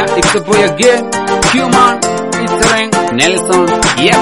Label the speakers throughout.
Speaker 1: Yeah, it's the boy again, Human, featuring Nelson, yep.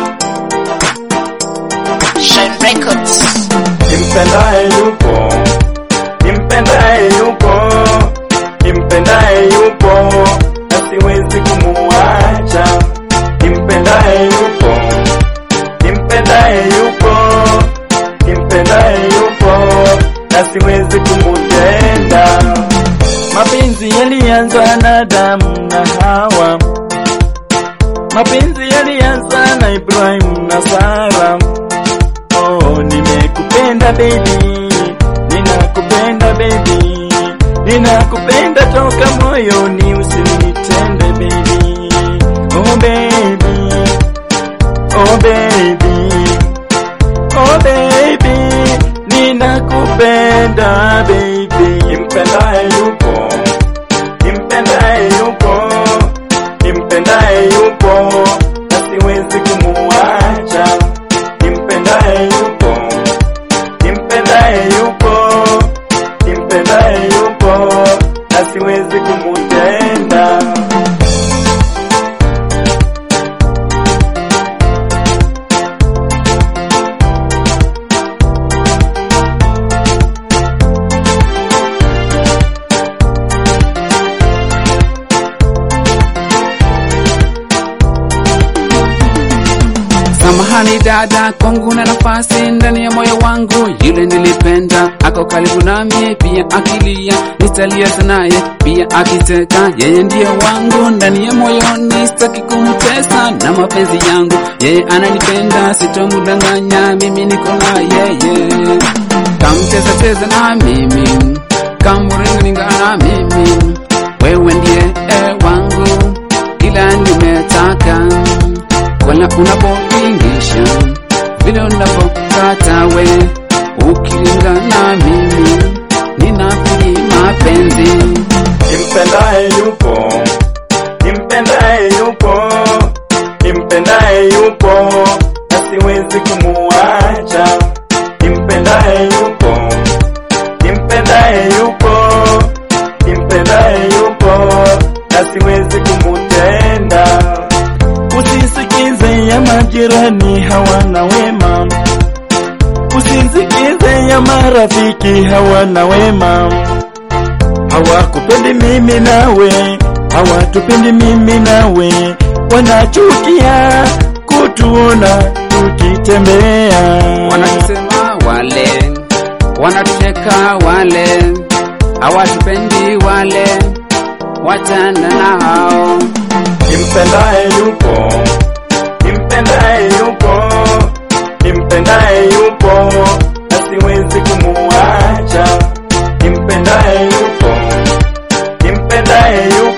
Speaker 2: Shine Records.
Speaker 3: Nimpendaye yupo, nimpendaye yupo, nimpendaye yupo, na siwezi kumuacha. Nimpendaye yupo, nimpendaye yupo, nimpendaye yupo, na siwezi kumutenda. Mapenzi yalianza na Adamu na Hawa, mapenzi yalianza na Ibrahim na Sara. Oh, nimekupenda baby, ninakupenda baby, ninakupenda toka moyoni, usinitende baby. Oh baby, oh baby, oh baby, ninakupenda baby. Nimpendaye yupo, nimpendaye yupo, nimpendaye yupo, na siwezi kumuacha. Nimpendaye yupo, nimpendaye yupo, nimpendaye yupo, na siwezi kumutenda.
Speaker 1: Samahani dada, kwangu na nafasi ndani ya moyo wangu. Yule nilipenda ako karibu nami, pia akilia nitalia naye, pia akiteka yeye ndiye wangu. Ndani ya moyoni sitaki kumtesa, na mapenzi yangu yeye ananipenda, sitomudanganya, mimi niko na yeye. Kamcheza cheza na mimi, kamuringa na mimi, wewe ndiye wangu, ila nimetaka wala unapoingisha vile unapokata we, ukilinga na mimi ninapigi mapenzi.
Speaker 3: Nimpendaye yupo, nimpendaye yupo, nimpendaye yupo, na siwezi kumuacha. Nimpendaye yupo, nimpendaye yupo, nimpendaye yupo, na siwezi kumutenda. Usisikize ya majirani hawana wema, usisikize ya marafiki hawana wema. Hawakupendi mimi nawe, hawatupendi mimi nawe, wanachukia kutuona tukitembea.
Speaker 1: Wanatusema wale, wanatucheka wale, hawatupendi wale, wachana na hao.
Speaker 3: Nimpendaye yupo, nimpendaye yupo, nimpendaye yupo, na siwezi kumuacha. Nimpendaye yupo, nimpendaye yupo,